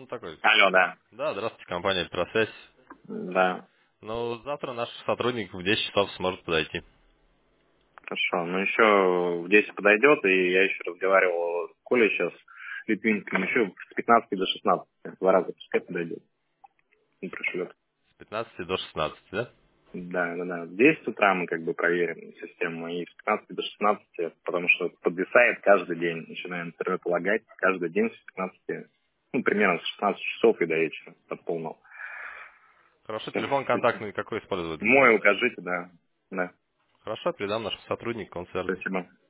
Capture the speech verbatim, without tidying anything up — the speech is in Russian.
Он такой. Алло, да. Да, здравствуйте, компания «Электросвязь». Да, Ну, завтра наш сотрудник в десять часов сможет подойти. хорошо. Ну, еще в десять подойдет, и я еще разговаривал с Колей сейчас, Литвинским, еще с пятнадцати до шестнадцати. Два раза пускай подойдет. И пришлет. С пятнадцати до шестнадцати, да? Да, да, да. В десять утра мы как бы проверим систему, и с пятнадцати до шестнадцати, потому что подвисает каждый день. Начинаем интернет лагать каждый день с пятнадцати, ну, примерно с шестнадцати часов и до вечера, до полного. Хорошо, телефон контактный какой использовать? Мой укажите, да. Да. Хорошо, передам нашему сотруднику, он свяжется. Спасибо.